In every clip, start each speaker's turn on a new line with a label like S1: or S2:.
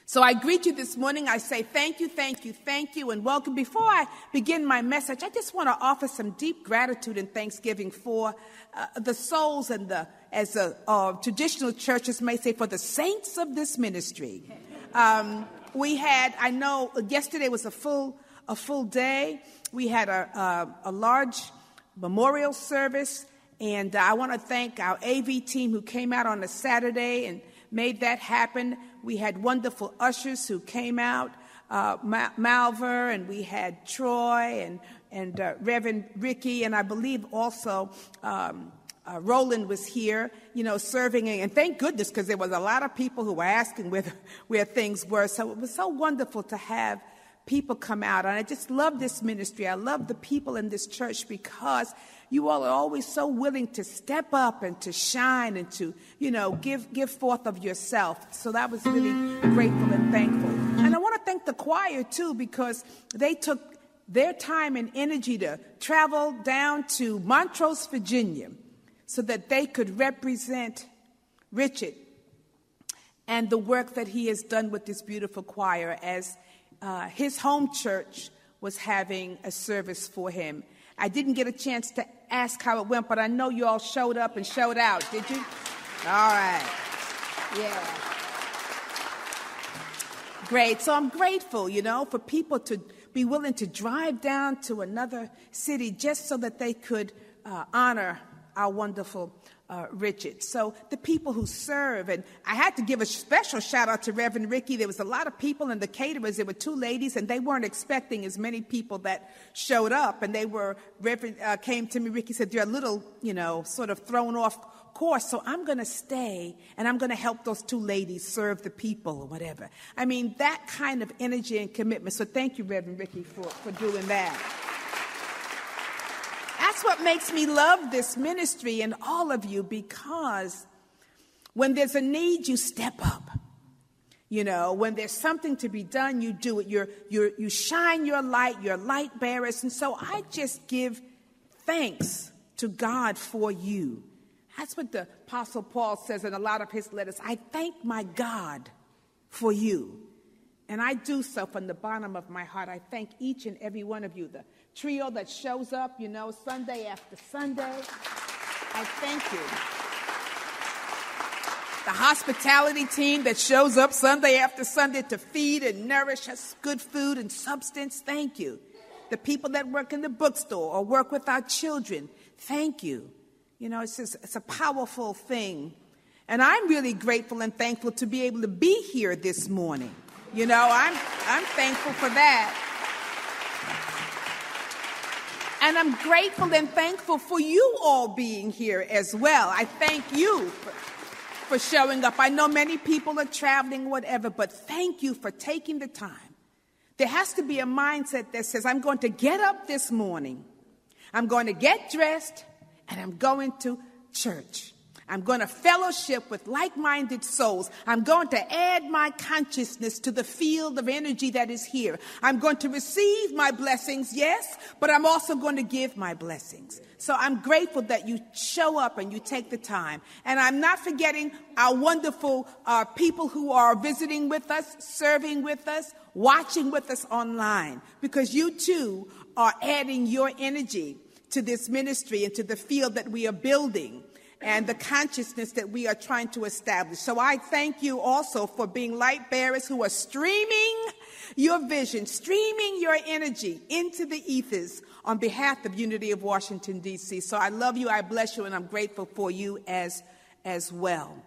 S1: So I greet you this morning. I say thank you, thank you, thank you, and welcome. Before I begin my message, I just want to offer some deep gratitude and thanksgiving for the souls and as traditional churches may say, for the saints of this ministry. We had, I know, yesterday was a full day. We had a large memorial service, and I want to thank our AV team who came out on a Saturday and made that happen. We had wonderful ushers who came out, Malver, and we had Troy and Reverend Ricky, and I believe also Roland was here, serving. And thank goodness, because there was a lot of people who were asking where things were. So it was so wonderful to have people come out. And I just love this ministry. I love the people in this church because you all are always so willing to step up and to shine and to, give forth of yourself. So that was really grateful and thankful. And I want to thank the choir, too, because they took their time and energy to travel down to Montrose, Virginia, so that they could represent Richard and the work that he has done with this beautiful choir as his home church was having a service for him. I didn't get a chance to ask how it went, but I know you all showed up and showed out, did you? All right. Yeah. Great. So I'm grateful, for people to be willing to drive down to another city just so that they could honor our wonderful Richard. So the people who serve, and I had to give a special shout out to Reverend Ricky. There was a lot of people, and the caterers, there were two ladies, and they weren't expecting as many people that showed up. And Reverend came to me, Ricky said, they're a little, sort of thrown off course, so I'm going to stay, and I'm going to help those two ladies serve the people or whatever. I mean, that kind of energy and commitment. So thank you, Reverend Ricky, for doing that. That's what makes me love this ministry and all of you, because when there's a need, you step up. When there's something to be done, you do it. You shine your light, you're light bearers. And so I just give thanks to God for you. That's what the Apostle Paul says in a lot of his letters. I thank my God for you. And I do so from the bottom of my heart. I thank each and every one of you. The trio that shows up, Sunday after Sunday. I thank you. The hospitality team that shows up Sunday after Sunday to feed and nourish us good food and substance. Thank you. The people that work in the bookstore or work with our children. Thank you. It's a powerful thing. And I'm really grateful and thankful to be able to be here this morning. I'm thankful for that. And I'm grateful and thankful for you all being here as well. I thank you for showing up. I know many people are traveling, whatever, but thank you for taking the time. There has to be a mindset that says, I'm going to get up this morning, I'm going to get dressed, and I'm going to church. I'm going to fellowship with like-minded souls. I'm going to add my consciousness to the field of energy that is here. I'm going to receive my blessings, yes, but I'm also going to give my blessings. So I'm grateful that you show up and you take the time. And I'm not forgetting our wonderful people who are visiting with us, serving with us, watching with us online, because you too are adding your energy to this ministry and to the field that we are building and the consciousness that we are trying to establish. So I thank you also for being light bearers who are streaming your vision, streaming your energy into the ethers on behalf of Unity of Washington, D.C. So I love you, I bless you, and I'm grateful for you as well.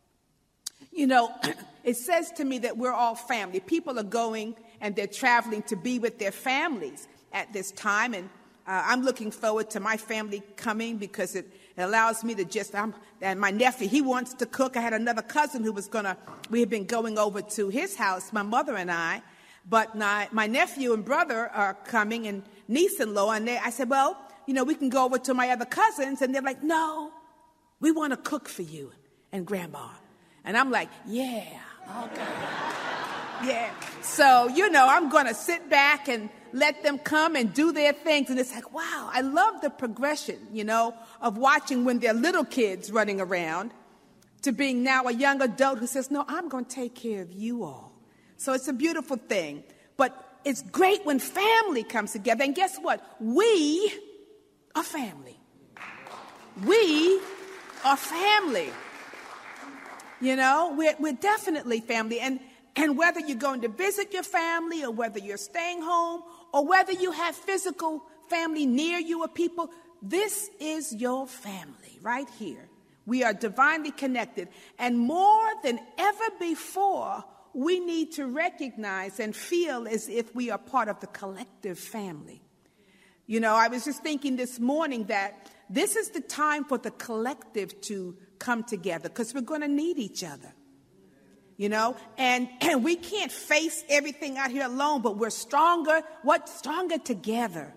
S1: It says to me that we're all family. People are going and they're traveling to be with their families at this time, and I'm looking forward to my family coming because it allows me to and my nephew, he wants to cook. I had another cousin who we had been going over to his house, my mother and I, but my nephew and brother are coming, and niece-in-law, and I said, well, we can go over to my other cousins, and they're like, no, we want to cook for you and Grandma. And I'm like, yeah, okay. Yeah. So, I'm going to sit back and let them come and do their things. And it's like, wow, I love the progression, of watching when they're little kids running around to being now a young adult who says, no, I'm going to take care of you all. So it's a beautiful thing. But it's great when family comes together. And guess what? We are family. We are family. You know, we're definitely family. And whether you're going to visit your family or whether you're staying home or whether you have physical family near you or people, this is your family right here. We are divinely connected. And more than ever before, we need to recognize and feel as if we are part of the collective family. You know, I was just thinking this morning that this is the time for the collective to come together because we're going to need each other. You know, and we can't face everything out here alone, but we're stronger. What? Stronger together.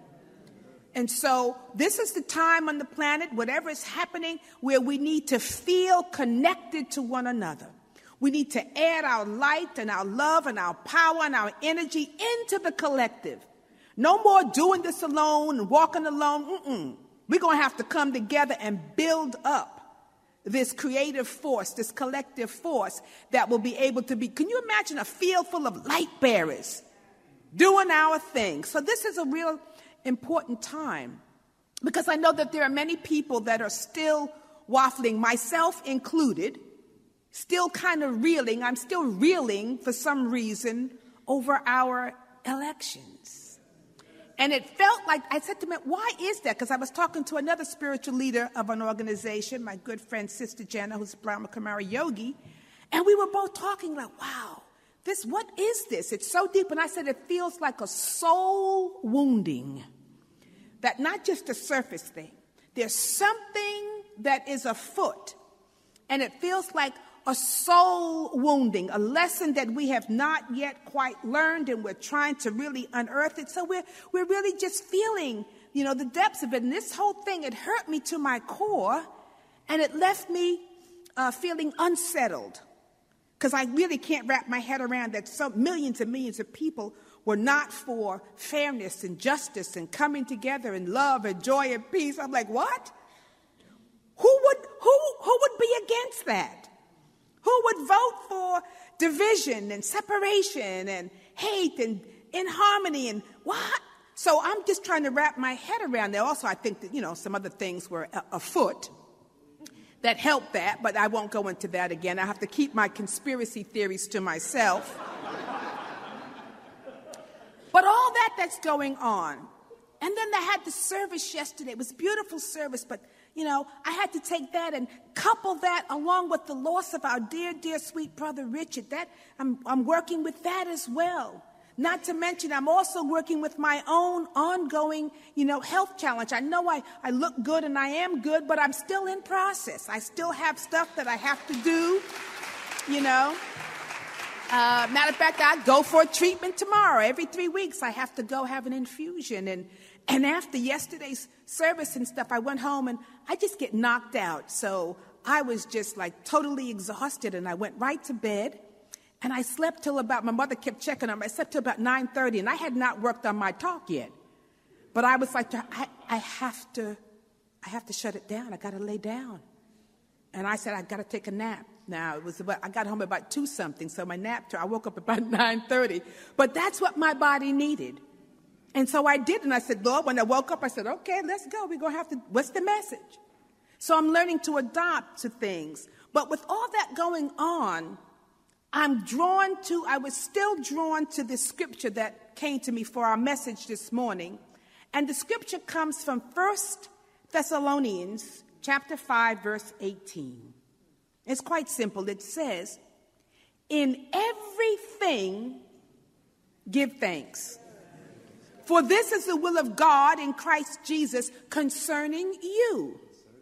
S1: And so this is the time on the planet, whatever is happening, where we need to feel connected to one another. We need to add our light and our love and our power and our energy into the collective. No more doing this alone and walking alone. We're going to have to come together and build up this creative force, this collective force that will be able to be. Can you imagine a field full of light bearers doing our thing? So this is a real important time because I know that there are many people that are still waffling, myself included, still kind of reeling. I'm still reeling for some reason over our elections. And it felt like, I said to him, why is that? Because I was talking to another spiritual leader of an organization, my good friend, Sister Jana, who's Brahma Kumara Yogi. And we were both talking like, wow, what is this? It's so deep. And I said, it feels like a soul wounding. That not just a surface thing. There's something that is afoot. And it feels like a soul wounding, a lesson that we have not yet quite learned, and we're trying to really unearth it. So we're really just feeling, you know, the depths of it. And this whole thing, it hurt me to my core, and it left me feeling unsettled, because I really can't wrap my head around that so millions and millions of people were not for fairness and justice and coming together in love and joy and peace. I'm like, what? Who would be against that? Who would vote for division and separation and hate and inharmony and what? So I'm just trying to wrap my head around that. Also, I think that, you know, some other things were afoot that helped that, but I won't go into that again. I have to keep my conspiracy theories to myself. But all that's going on. And then they had the service yesterday. It was a beautiful service, but you know, I had to take that and couple that along with the loss of our dear, dear, sweet brother Richard. That I'm working with that as well. Not to mention, I'm also working with my own ongoing, you know, health challenge. I know I look good and I am good, but I'm still in process. I still have stuff that I have to do, you know. Matter of fact, I go for a treatment tomorrow. Every 3 weeks, I have to go have an infusion. And after yesterday's service and stuff, I went home and I just get knocked out. So I was just like totally exhausted, and I went right to bed. And I slept till about, my mother kept checking on me. I slept till about 9:30, and I had not worked on my talk yet. But I was like, I have to shut it down. I got to lay down. And I said, I got to take a nap. Now, I got home about 2-something, so my nap, I woke up about 9:30. But that's what my body needed. And so I did, and I said, Lord, when I woke up, I said, okay, let's go. We're going to have to, what's the message? So I'm learning to adapt to things. But with all that going on, I was still drawn to the scripture that came to me for our message this morning. And the scripture comes from 1 Thessalonians chapter 5, verse 18. It's quite simple. It says, in everything, give thanks. For this is the will of God in Christ Jesus concerning you.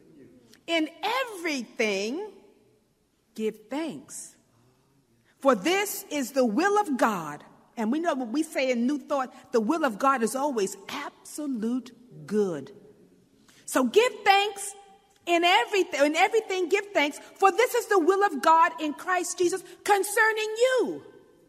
S1: In everything, give thanks. For this is the will of God. And we know what we say in New Thought, the will of God is always absolute good. So give thanks in everything give thanks, for this is the will of God in Christ Jesus concerning you,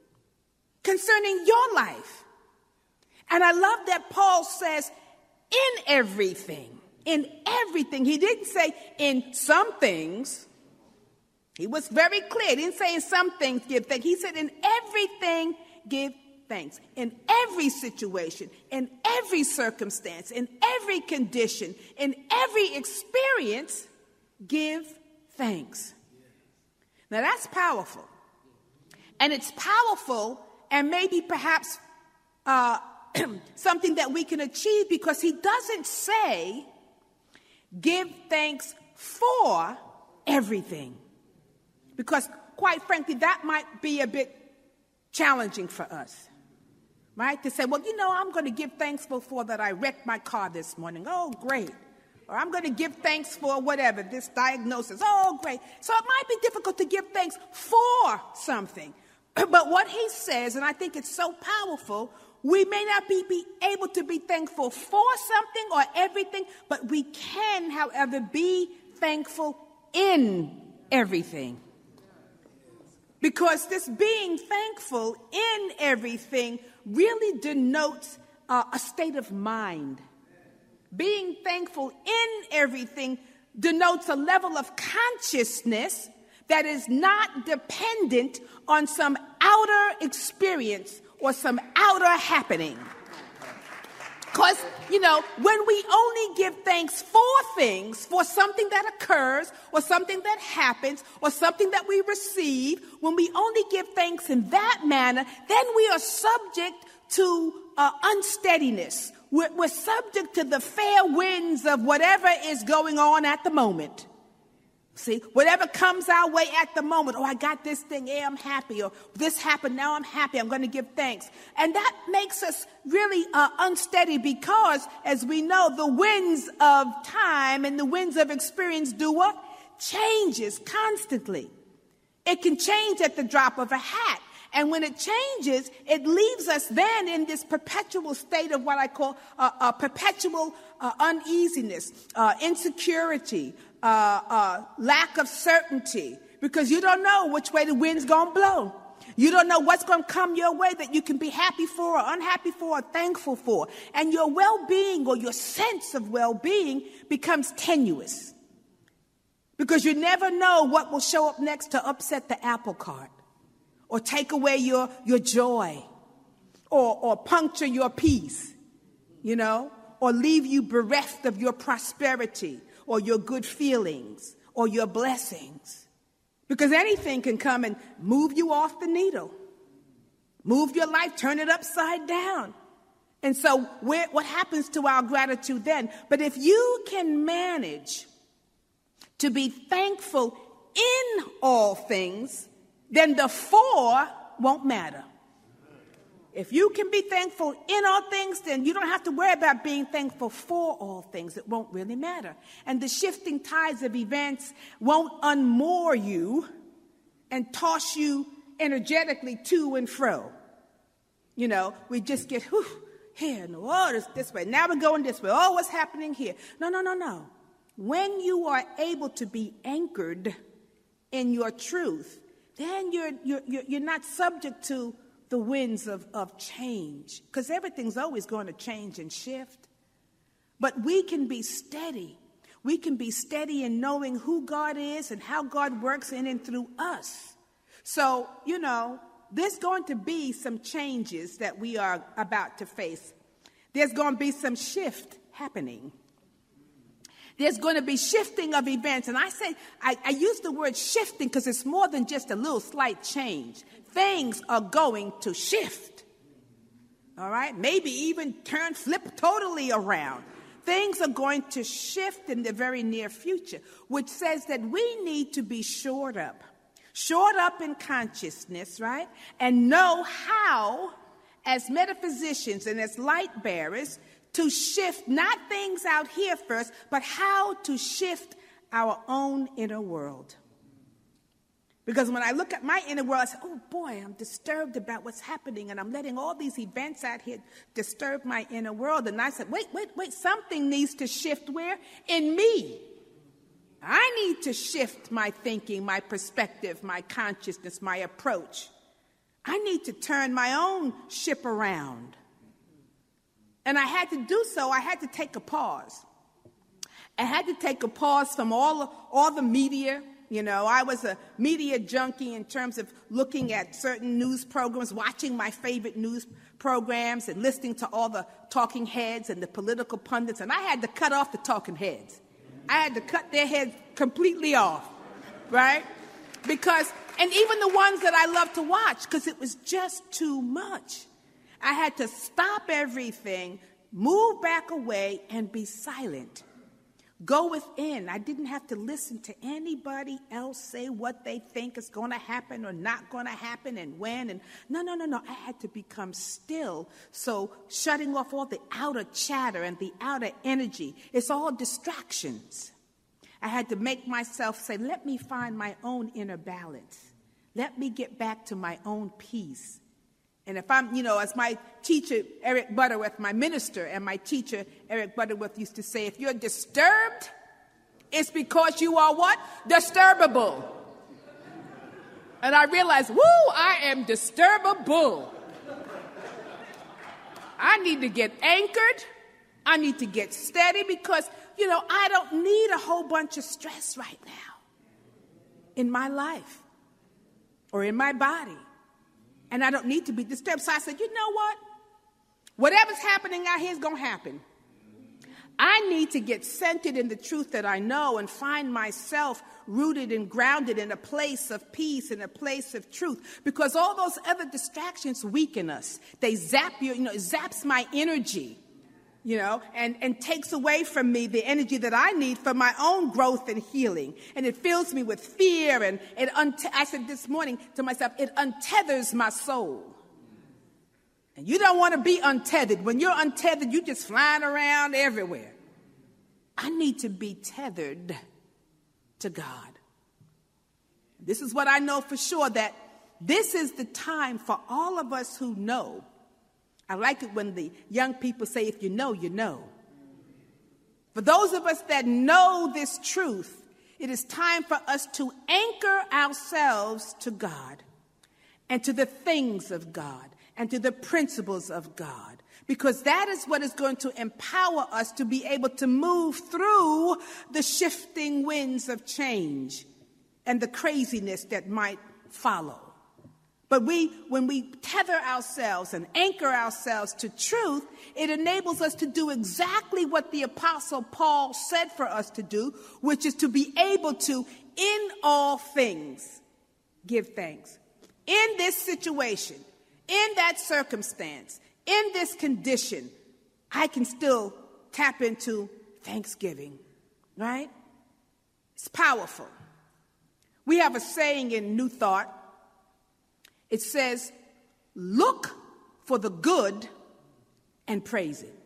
S1: concerning your life. And I love that Paul says, in everything. He didn't say in some things. He was very clear. He didn't say in some things give thanks. He said in everything give thanks. In every situation, in every circumstance, in every condition, in every experience, give thanks. Now that's powerful. And it's powerful and maybe perhaps something that we can achieve because he doesn't say give thanks for everything. Because quite frankly, that might be a bit challenging for us, right? To say, well, I'm going to give thanks for that I wrecked my car this morning. Oh, great. Or I'm going to give thanks for whatever, this diagnosis. Oh, great. So it might be difficult to give thanks for something. But what he says, and I think it's so powerful, we may not be able to be thankful for something or everything, but we can, however, be thankful in everything. Because this being thankful in everything really denotes a state of mind. Being thankful in everything denotes a level of consciousness that is not dependent on some outer experience or some outer happening. Because, when we only give thanks for things, for something that occurs or something that happens or something that we receive, when we only give thanks in that manner, then we are subject to unsteadiness. We're subject to the fair winds of whatever is going on at the moment. See, whatever comes our way at the moment, I got this thing, I'm happy, or this happened, now I'm happy, I'm going to give thanks. And that makes us really unsteady because, as we know, the winds of time and the winds of experience do what? Changes constantly. It can change at the drop of a hat. And when it changes, it leaves us then in this perpetual state of what I call perpetual uneasiness, insecurity, lack of certainty, because you don't know which way the wind's going to blow. You don't know what's going to come your way that you can be happy for or unhappy for or thankful for. And your well-being or your sense of well-being becomes tenuous because you never know what will show up next to upset the apple cart or take away your joy or puncture your peace, or leave you bereft of your prosperity or your good feelings or your blessings. Because anything can come and move you off the needle, move your life, turn it upside down. And so what happens to our gratitude then? But if you can manage to be thankful in all things, then the for won't matter. If you can be thankful in all things, then you don't have to worry about being thankful for all things. It won't really matter. And the shifting tides of events won't unmoor you and toss you energetically to and fro. We just get, here, no, this way. Now we're going this way. Oh, what's happening here? No. When you are able to be anchored in your truth, then you're not subject to the winds of change, because everything's always going to change and shift. But we can be steady. We can be steady in knowing who God is and how God works in and through us. So, there's going to be some changes that we are about to face. There's going to be some shift happening. There's going to be shifting of events. And I use the word shifting because it's more than just a little slight change. Things are going to shift. All right? Maybe even flip totally around. Things are going to shift in the very near future, which says that we need to be shored up in consciousness, right? And know how, as metaphysicians and as light bearers, to shift not things out here first, but how to shift our own inner world. Because when I look at my inner world, I say, oh boy, I'm disturbed about what's happening, and I'm letting all these events out here disturb my inner world. And I said, wait, something needs to shift where? In me. I need to shift my thinking, my perspective, my consciousness, my approach. I need to turn my own ship around. And I had to do so. I had to take a pause. I had to take a pause from all the media, You know, I was a media junkie in terms of looking at certain news programs, watching my favorite news programs and listening to all the talking heads and the political pundits. And I had to cut off the talking heads. I had to cut their heads completely off, right? And even the ones that I love to watch, because it was just too much. I had to stop everything, move back away, and be silent. Go within. I didn't have to listen to anybody else say what they think is going to happen or not going to happen and when. And no. I had to become still. So shutting off all the outer chatter and the outer energy. It's all distractions. I had to make myself say, let me find my own inner balance. Let me get back to my own peace. And if I'm, as my teacher, Eric Butterworth, my minister, and my teacher, Eric Butterworth, used to say, if you're disturbed, it's because you are what? Disturbable. And I realized, I am disturbable. I need to get anchored. I need to get steady because, I don't need a whole bunch of stress right now in my life or in my body. And I don't need to be disturbed. So I said, you know what? Whatever's happening out here is going to happen. I need to get centered in the truth that I know and find myself rooted and grounded in a place of peace, in a place of truth. Because all those other distractions weaken us. They zap you, it zaps my energy, and takes away from me the energy that I need for my own growth and healing. And it fills me with fear. And I said this morning to myself, it untethers my soul. And you don't want to be untethered. When you're untethered, you're just flying around everywhere. I need to be tethered to God. This is what I know for sure, that this is the time for all of us who know. I like it when the young people say, if you know, you know. For those of us that know this truth, it is time for us to anchor ourselves to God and to the things of God and to the principles of God, because that is what is going to empower us to be able to move through the shifting winds of change and the craziness that might follow. But when we tether ourselves and anchor ourselves to truth, it enables us to do exactly what the Apostle Paul said for us to do, which is to be able to, in all things, give thanks. In this situation, in that circumstance, in this condition, I can still tap into thanksgiving, right? It's powerful. We have a saying in New Thought. It says, look for the good and praise it.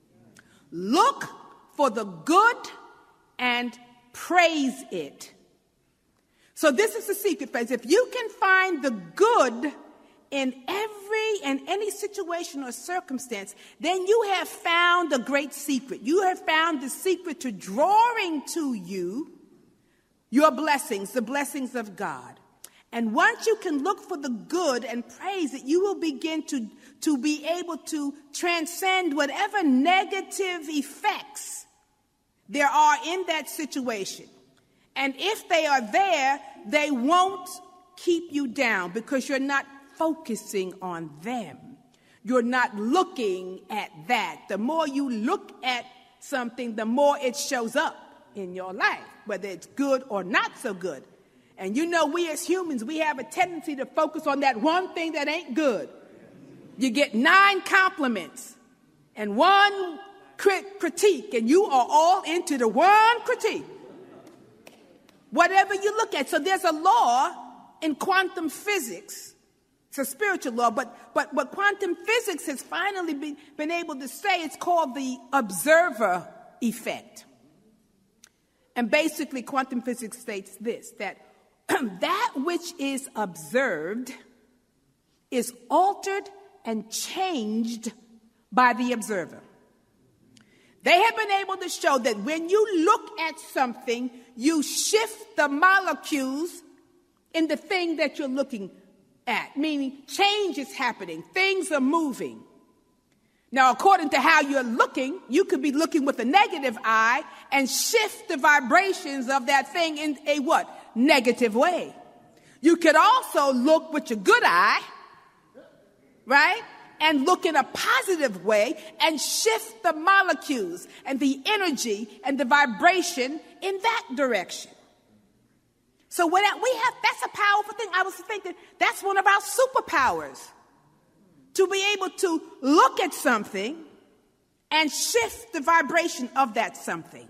S1: Look for the good and praise it. So this is the secret, friends. If you can find the good in any situation or circumstance, then you have found a great secret. You have found the secret to drawing to you your blessings, the blessings of God. And once you can look for the good and praise it, you will begin to be able to transcend whatever negative effects there are in that situation. And if they are there, they won't keep you down because you're not focusing on them. You're not looking at that. The more you look at something, the more it shows up in your life, whether it's good or not so good. And we as humans, we have a tendency to focus on that one thing that ain't good. You get 9 compliments and 1 critique, and you are all into the one critique. Whatever you look at. So there's a law in quantum physics. It's a spiritual law, but what quantum physics has finally been able to say, it's called the observer effect. And basically, quantum physics states this, that that which is observed is altered and changed by the observer. They have been able to show that when you look at something, you shift the molecules in the thing that you're looking at, meaning change is happening, things are moving. Now, according to how you're looking, you could be looking with a negative eye and shift the vibrations of that thing in a what? negative way. You could also look with your good eye, right? And look in a positive way and shift the molecules and the energy and the vibration in that direction. So when that's a powerful thing. I was thinking that's one of our superpowers, to be able to look at something and shift the vibration of that something.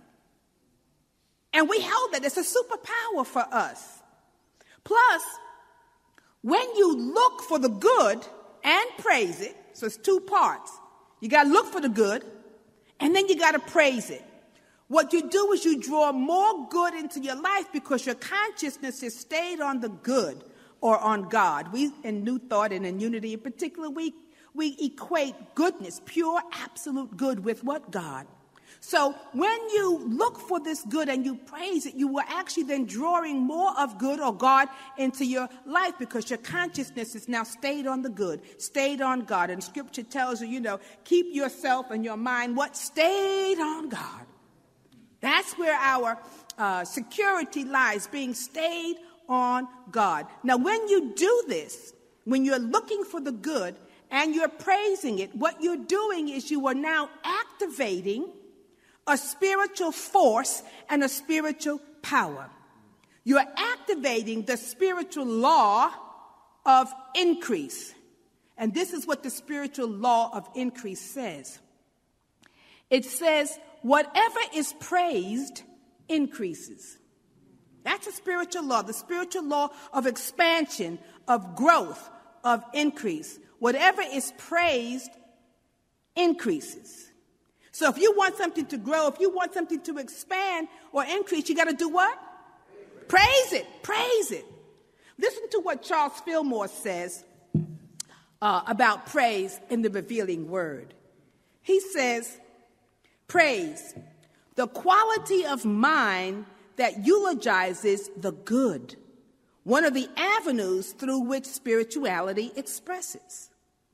S1: And we hold that it's a superpower for us. Plus, when you look for the good and praise it, so it's two parts. You got to look for the good, and then you got to praise it. What you do is you draw more good into your life because your consciousness is stayed on the good or on God. We, in New Thought and in Unity in particular, we equate goodness, pure, absolute good, with what? God. So when you look for this good and you praise it, you will actually then drawing more of good or God into your life because your consciousness is now stayed on the good, stayed on God. And Scripture tells you, keep yourself and your mind what? Stayed on God. That's where our security lies, being stayed on God. Now, when you do this, when you're looking for the good and you're praising it, what you're doing is you are now activating a spiritual force and a spiritual power. You're activating the spiritual law of increase. And this is what the spiritual law of increase says. It says, whatever is praised increases. That's a spiritual law, the spiritual law of expansion, of growth, of increase. Whatever is praised increases. So if you want something to grow, if you want something to expand or increase, you got to do what? Praise it. Praise it. Listen to what Charles Fillmore says about praise in the Revealing Word. He says, praise, the quality of mind that eulogizes the good, one of the avenues through which spirituality expresses.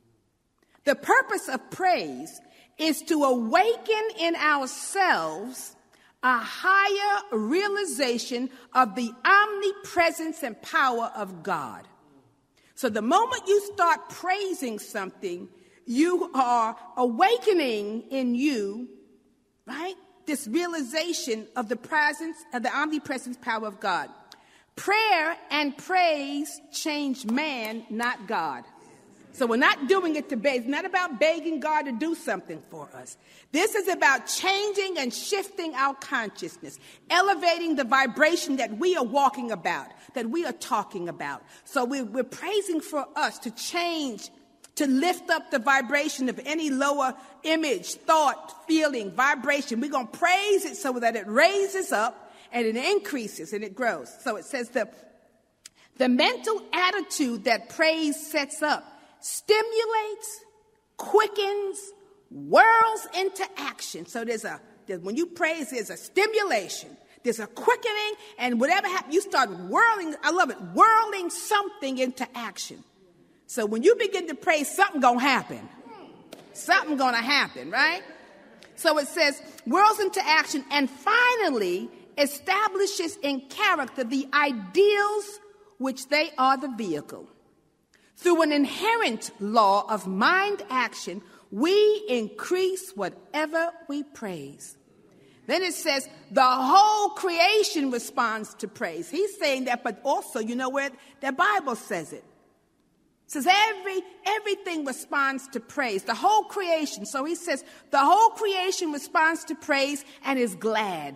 S1: The purpose of praise is to awaken in ourselves a higher realization of the omnipresence and power of God. So the moment you start praising something, you are awakening in you, right, this realization of the presence, of the omnipresence power of God. Prayer and praise change man, not God. So we're not doing it to beg. It's not about begging God to do something for us. This is about changing and shifting our consciousness, elevating the vibration that we are walking about, that we are talking about. So we're praising for us to change, to lift up the vibration of any lower image, thought, feeling, vibration. We're going to praise it so that it raises up and it increases and it grows. So it says the mental attitude that praise sets up stimulates, quickens, whirls into action. So when you praise, there's a stimulation, there's a quickening, and whatever happens, you start whirling, I love it, whirling something into action. So when you begin to praise, something gonna happen. Something gonna happen, right? So it says, whirls into action, and finally establishes in character the ideals which they are the vehicle. Through an inherent law of mind action, we increase whatever we praise. Then it says the whole creation responds to praise. He's saying that, but also, you know where the Bible says it. It says everything responds to praise, the whole creation. So he says the whole creation responds to praise and is glad.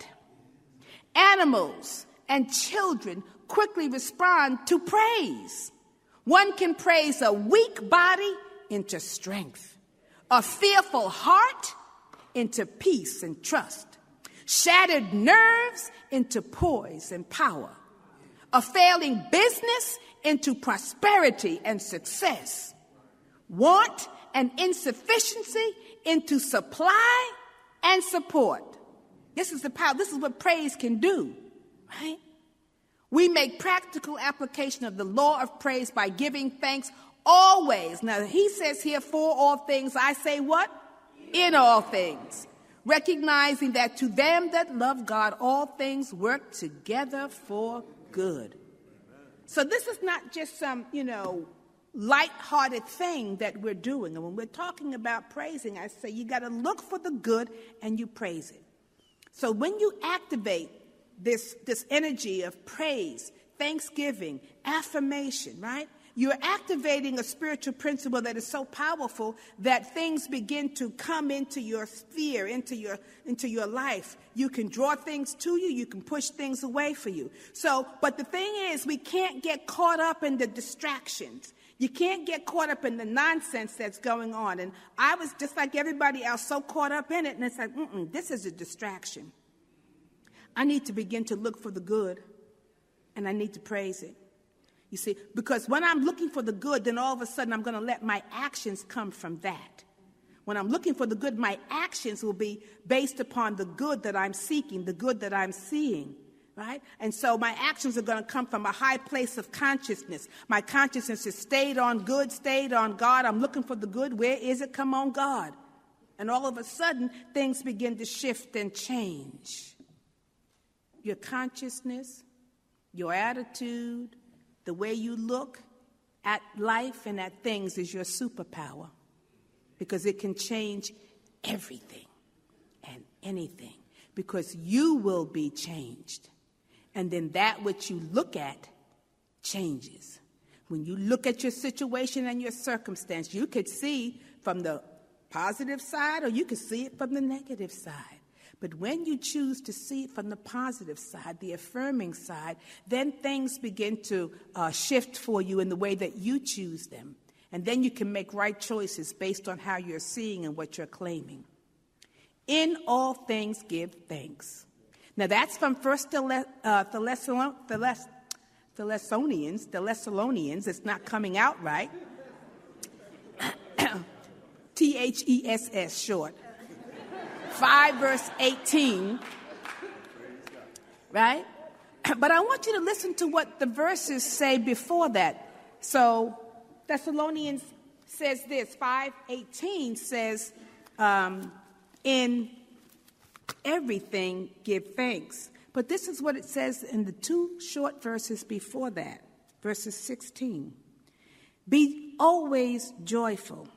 S1: Animals and children quickly respond to praise. One can praise a weak body into strength, a fearful heart into peace and trust, shattered nerves into poise and power, a failing business into prosperity and success, want and insufficiency into supply and support. This is the power. This is what praise can do, right? We make practical application of the law of praise by giving thanks always. Now, he says here, for all things, I say what? In all things. Recognizing that to them that love God, all things work together for good. So this is not just some, light-hearted thing that we're doing. And when we're talking about praising, I say you got to look for the good and you praise it. So when you activate this energy of praise, thanksgiving, affirmation, right? You're activating a spiritual principle that is so powerful that things begin to come into your sphere, into your life. You can draw things to you. You can push things away for you. But the thing is, we can't get caught up in the distractions. You can't get caught up in the nonsense that's going on. And I was just like everybody else, so caught up in it. And it's like, this is a distraction. I need to begin to look for the good, and I need to praise it. You see, because when I'm looking for the good, then all of a sudden I'm going to let my actions come from that. When I'm looking for the good, my actions will be based upon the good that I'm seeking, the good that I'm seeing, right? And so my actions are going to come from a high place of consciousness. My consciousness is stayed on good, stayed on God. I'm looking for the good. Where is it? Come on, God. And all of a sudden, things begin to shift and change. Your consciousness, your attitude, the way you look at life and at things is your superpower, because it can change everything and anything, because you will be changed. And then that which you look at changes. When you look at your situation and your circumstance, you could see from the positive side or you could see it from the negative side. But when you choose to see it from the positive side, the affirming side, then things begin to shift for you in the way that you choose them. And then you can make right choices based on how you're seeing and what you're claiming. In all things, give thanks. Now, that's from 1 Thessalonians. It's not coming out right. THESS short. 5 verse 18, right? But I want you to listen to what the verses say before that. So Thessalonians says this, 5:18 says, in everything give thanks. But this is what it says in the two short verses before that, verses 16. Be always joyful.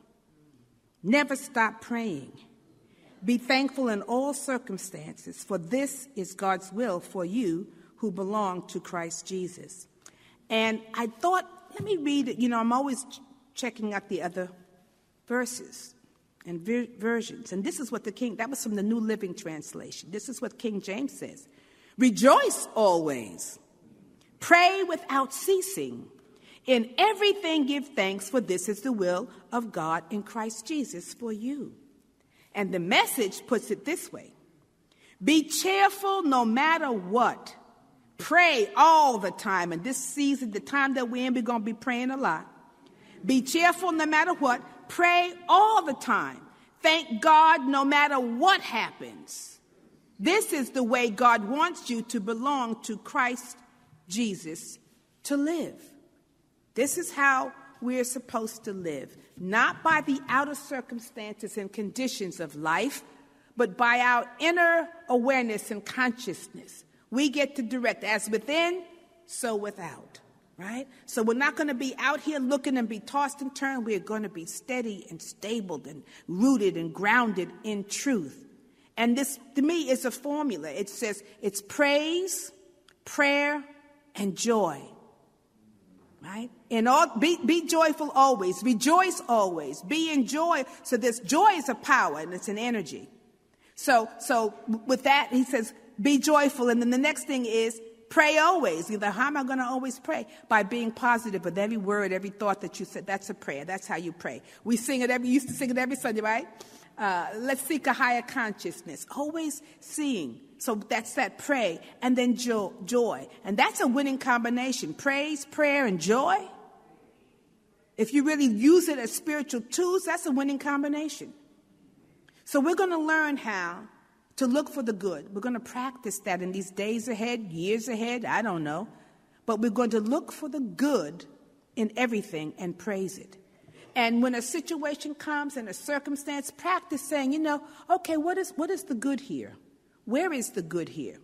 S1: Never stop praying. Be thankful in all circumstances, for this is God's will for you who belong to Christ Jesus. And I thought, let me read it. I'm always checking out the other verses and versions. And this is what that was from the New Living Translation. This is what King James says. Rejoice always. Pray without ceasing. In everything give thanks, for this is the will of God in Christ Jesus for you. And the Message puts it this way. Be cheerful no matter what. Pray all the time. And this season, the time that we're in, we're going to be praying a lot. Be cheerful no matter what. Pray all the time. Thank God no matter what happens. This is the way God wants you to belong to Christ Jesus to live. This is how we're supposed to live, not by the outer circumstances and conditions of life, but by our inner awareness and consciousness. We get to direct, as within, so without, right? So we're not going to be out here looking and be tossed and turned. We're going to be steady and stable and rooted and grounded in truth. And this, to me, is a formula. It says it's praise, prayer, and joy. Right? And be joyful always. Rejoice always. Be in joy. So this joy is a power and it's an energy. So with that, he says, be joyful. And then the next thing is pray always. How am I going to always pray? By being positive with every word, every thought that you said. That's a prayer. That's how you pray. We used to sing it every Sunday, right? Let's seek a higher consciousness. Always seeing. So that's that pray and then joy. And that's a winning combination. Praise, prayer, and joy. If you really use it as spiritual tools, that's a winning combination. So we're going to learn how to look for the good. We're going to practice that in these days ahead, years ahead, I don't know. But we're going to look for the good in everything and praise it. And when a situation comes and a circumstance, practice saying, okay, what is the good here? Where is the good here?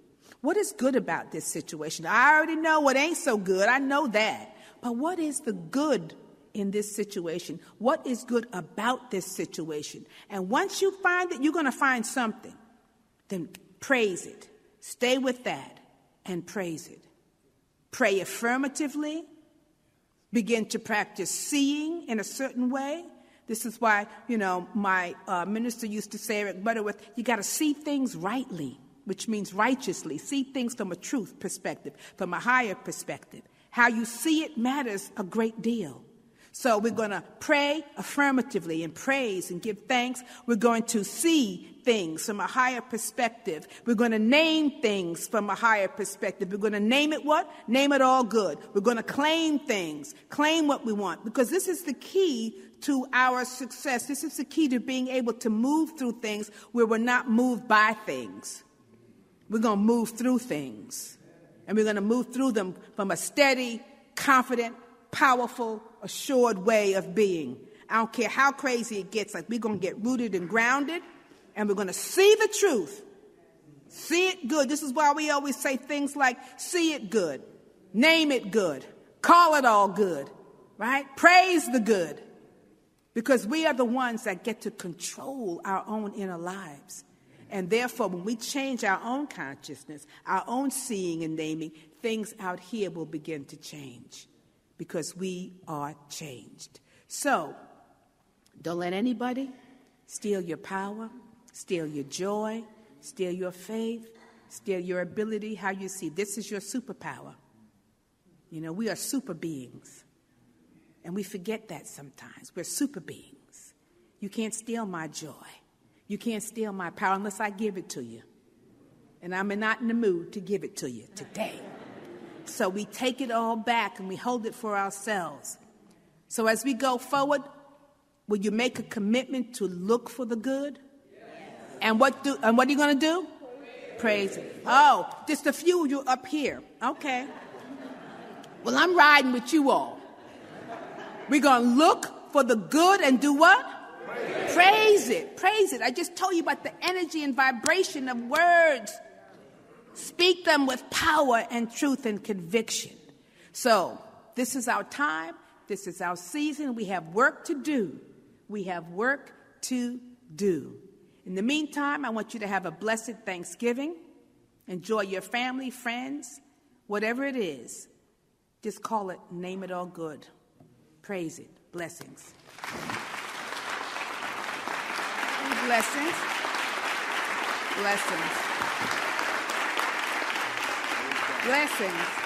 S1: What is good about this situation? I already know what ain't so good. I know that. But what is the good in this situation? What is good about this situation? And once you find it, you're going to find something. Then praise it. Stay with that and praise it. Pray affirmatively. Begin to practice seeing in a certain way. This is why, my minister used to say, Eric Butterworth, you got to see things rightly, which means righteously. See things from a truth perspective, from a higher perspective. How you see it matters a great deal. So we're going to pray affirmatively and praise and give thanks. We're going to see things from a higher perspective. We're going to name things from a higher perspective. We're going to name it what? Name it all good. We're going to claim things, claim what we want, because this is the key to our success. This is the key to being able to move through things where we're not moved by things. We're going to move through things, and we're going to move through them from a steady, confident, powerful, assured way of being. I don't care how crazy it gets. Like, we're going to get rooted and grounded, and we're going to see the truth. See it good. This is why we always say things like, see it good, name it good, call it all good, right? Praise the good, because we are the ones that get to control our own inner lives. And therefore, when we change our own consciousness, our own seeing and naming, things out here will begin to change. Because we are changed. So, don't let anybody steal your power, steal your joy, steal your faith, steal your ability, how you see. This is your superpower. We are super beings. And we forget that sometimes. We're super beings. You can't steal my joy. You can't steal my power unless I give it to you. And I'm not in the mood to give it to you today. So we take it all back and we hold it for ourselves. So as we go forward, will you make a commitment to look for the good? Yes. And what are you going to do? Praise it. Oh, just a few of you up here. Okay. Well, I'm riding with you all. We're going to look for the good and do what? Praise it. Praise it. I just told you about the energy and vibration of words. Speak them with power and truth and conviction. So this is our time. This is our season. We have work to do. We have work to do. In the meantime, I want you to have a blessed Thanksgiving. Enjoy your family, friends, whatever it is. Just call it, name it all good. Praise it. Blessings. Blessings. Blessings. Blessings.